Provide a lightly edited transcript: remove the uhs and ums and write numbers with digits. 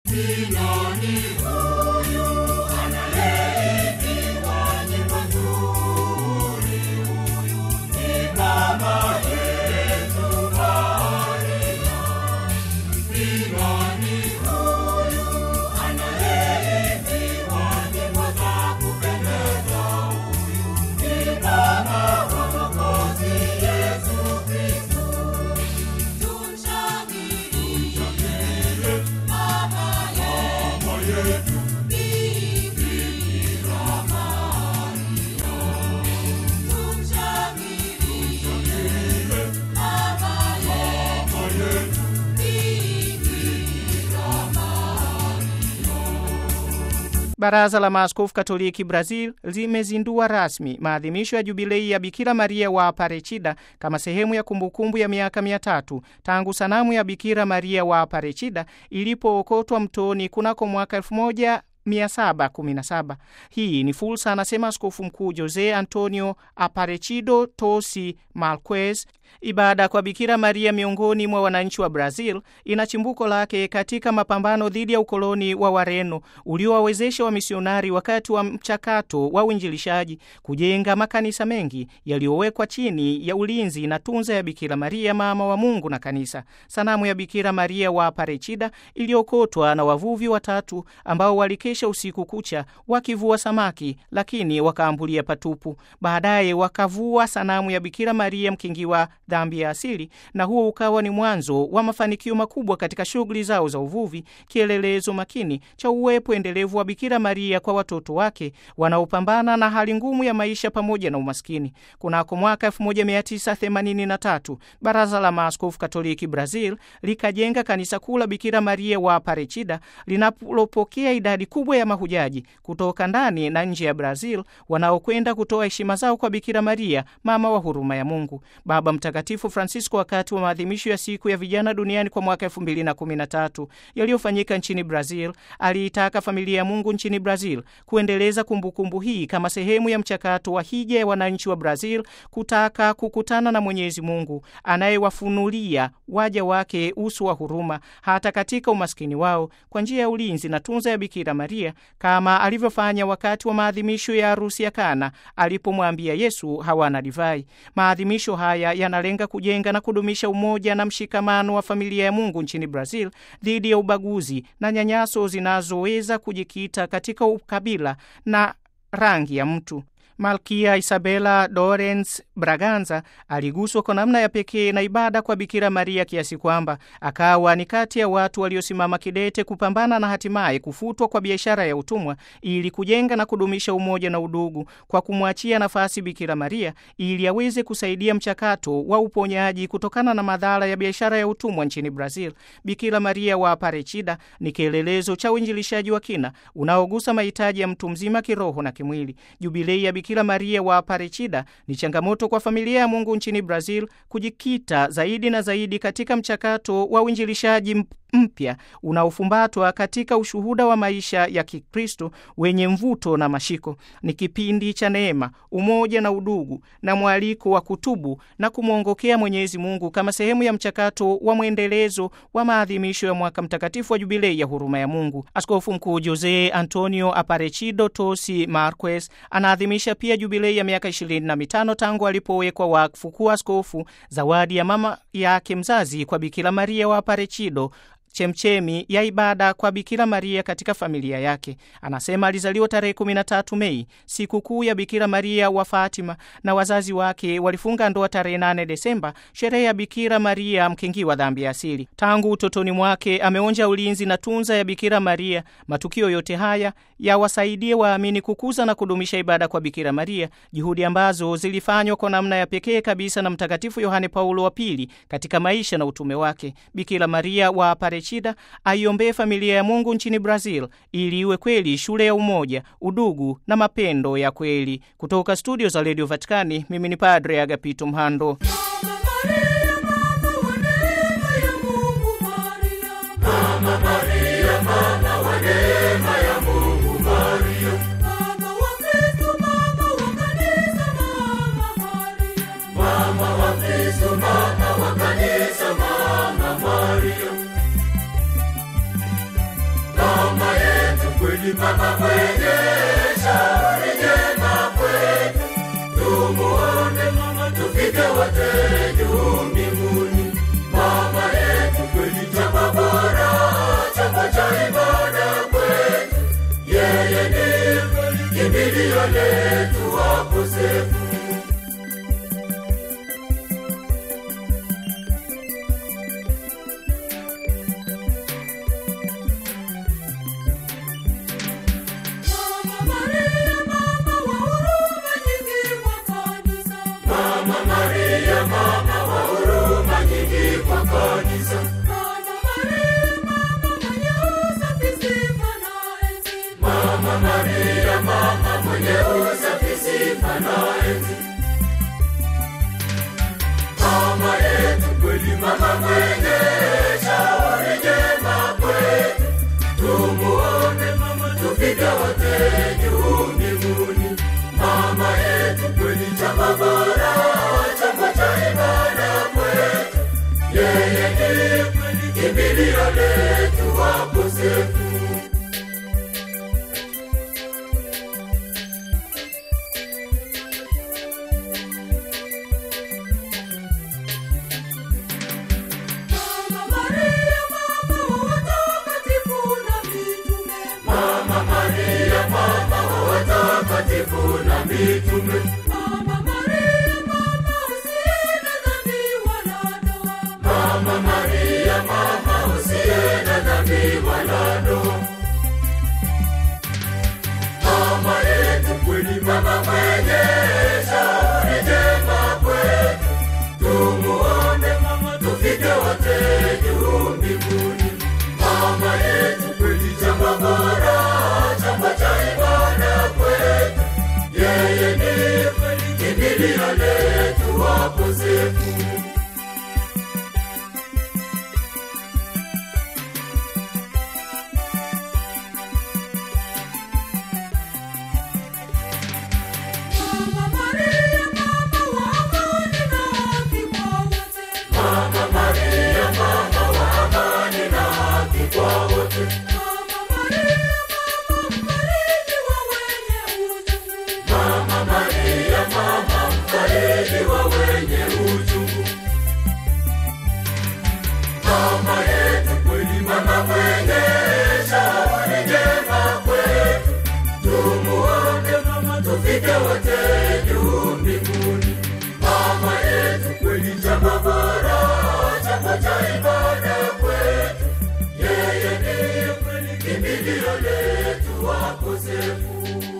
Baraza la Maaskofu Katoliki Brazil limezindua rasmi maadhimisho ya jubilei ya Bikira Maria wa Aparecida kama sehemu ya kumbukumbu ya miaka 300 tangu sanamu ya Bikira Maria wa Aparecida ilipookotwa mtoni kunako mwaka 1717. Hii ni fursa, anasema Askofu Mkuu Jose Antonio Aparecido Tosi Marques. Ibada kwa Bikira Maria miongoni mwa wananchi wa Brazil ina chimbuko lake katika mapambano dhidi ya ukoloni wa Wareno uliowawezesha wamisionari wakati wa mchakato wa uinjilishaji kujenga makanisa mengi yaliyowekwa chini ya ulinzi na tunza ya Bikira Maria mama wa Mungu na kanisa. Sanamu ya Bikira Maria wa Aparecida iliokotwa na wavuvi watatu ambao walikesha usiku kucha wakivua samaki, lakini wakaambulia patupu. Baadaye wakavua sanamu ya Bikira Maria mkingiwa dhambi ya asili, na huo ukawa ni mwanzo wa mafanikio makubwa katika shughuli zao za uvuvi, kielelezo makini cha uwepo endelevu wa Bikira Maria kwa watoto wake wanaopambana na hali ngumu ya maisha pamoja na umaskini. Kunako mwaka 1983 Baraza la Maaskofu Katoliki Brazil likajenga kanisa kuu la Bikira Maria wa Aparecida linalopokea idadi kubwa ya mahujaji kutoka ndani na nje ya Brazil wanaokwenda kutoa heshima zao kwa Bikira Maria mama wa huruma ya Mungu. Baba Mtakatifu Francisco, wakati wa maadhimisho ya siku ya vijana duniani kwa mwaka 2013 yaliyofanyika nchini Brazil, aliitaka familia ya Mungu nchini Brazil kuendeleza kumbukumbu hii kama sehemu ya mchakato wa hija ya wananchi wa Brazil kutaka kukutana na Mwenyezi Mungu anayewafunulia waja wake uso wa huruma hata katika umaskini wao kwa njia ya ulinzi na tunza ya Bikira Maria, kama alivyofanya wakati wa maadhimisho ya harusi ya Kana alipomwambia Yesu hawana divai. Maadhimisho haya yanalenga kujenga na kudumisha umoja na mshikamano wa familia ya Mungu nchini Brazil dhidi ya ubaguzi na nyanyaso zinazoweza kujikita katika ukabila na rangi ya mtu. Malkia Isabela Dorens Braganza aliguswa kwa namna ya pekee na ibada kwa Bikira Maria kiasi kwamba akawa ni kati ya watu waliosimama kidete kupambana na hatimaye kufutwa kwa biashara ya utumwa ili kujenga na kudumisha umoja na udugu kwa kumwachia nafasi Bikira Maria ili aweze kusaidia mchakato wa uponyaji kutokana na madhara ya biashara ya utumwa nchini Brazil. Bikira Maria wa Aparecida ni kielelezo cha uinjilishaji wa kina unaogusa mahitaji ya mtu mzima kiroho na kimwili. Jubilei ya Bikira Maria wa Aparecida ni changamoto kwa familia ya Mungu nchini Brazil kujikita zaidi na zaidi katika mchakato wa uinjilishaji mpya unaofumbatwa katika ushuhuda wa maisha ya Kikristo wenye mvuto na mashiko. Ni kipindi cha neema, umoja na udugu, na mwaliko wa kutubu na kumwongokea Mwenyezi Mungu kama sehemu ya mchakato wa mwendelezo wa maadhimisho ya mwaka mtakatifu wa jubilei ya huruma ya Mungu. Askofu Mkuu Jose Antonio Aparecido Tosi Marques anaadhimisha pia jubilei ya miaka 25 tangu alipowekwa wakfu kuwa askofu, zawadi ya mama yake mzazi kwa Bikira Maria wa Aparecido, chemchemi ya ibada kwa Bikira Maria katika familia yake. Anasema alizaliwa tarehe 13 Mei, siku kuu ya Bikira Maria wa Fatima, na wazazi wake walifunga ndoa tarehe 8 Desemba, sherehe ya Bikira Maria mkingiwa dhambi ya asili. Tangu utotoni mwake ameonja ulinzi na tunza ya Bikira Maria. Matukio yote haya yawasaidie waamini kukuza na kudumisha ibada kwa Bikira Maria, juhudi ambazo zilifanywa kwa namna ya pekee kabisa na Mtakatifu Yohane Paulo wa Pili katika maisha na utume wake. Bikira Maria wa Aparecida aiombee familia ya Mungu nchini Brazil ili iwe kweli shule ya umoja, udugu na mapendo ya kweli. Kutoka studio za Radio Vatikani, mimi ni Padre Agapito Mhando. kweli, mama mwenye shauri jema kwetu. Tumuone mama, tufike wote juu mbinguni. Mama yetu kweli, chapa bora, chapa cha ibada kwetu. Yeye ndiye kimbilio letu wakosefu. Mama Maria, mama mwenye usafi, sifa na enzi. Mama yetu kweli, mama mwenye shauri jema kwetu. Tumuone mama, tufike wote juu mbinguni. Mama yetu kweli, chapa bora, chapa cha ibada kwetu. Yeye ndiye kweli kimbilio letu wakosefu. Na mitume. Mama Maria, mama usiye na dhambi wala doa. Mama Maria, mama usiye na dhambi wala doa. Mama yetu kweli, mama mwenye shauri jema kwetu. Tumuone mama, tufike wote juu mbinguni. Mama yetu kweli, chapa bora, chapa cha ibada kwetu. Yeye ndiye kweli kimbilio letu wakosefu. Mama Maria, mama wa amani na haki kwa wote. Mama Maria, mama wa amani na haki kwa wote. Mama Maria, mama mfariji wa wenye uchungu. Mama Maria, mama mfariji wa wenye uchungu. Mama yetu kweli, mama mwenye shauri jema kwetu. Tumuone mama, tufike wote juu mbinguni. Mama yetu kweli, chapa bora, chapa cha ibada kwetu. Yeye ndiye kweli kimbilio letu.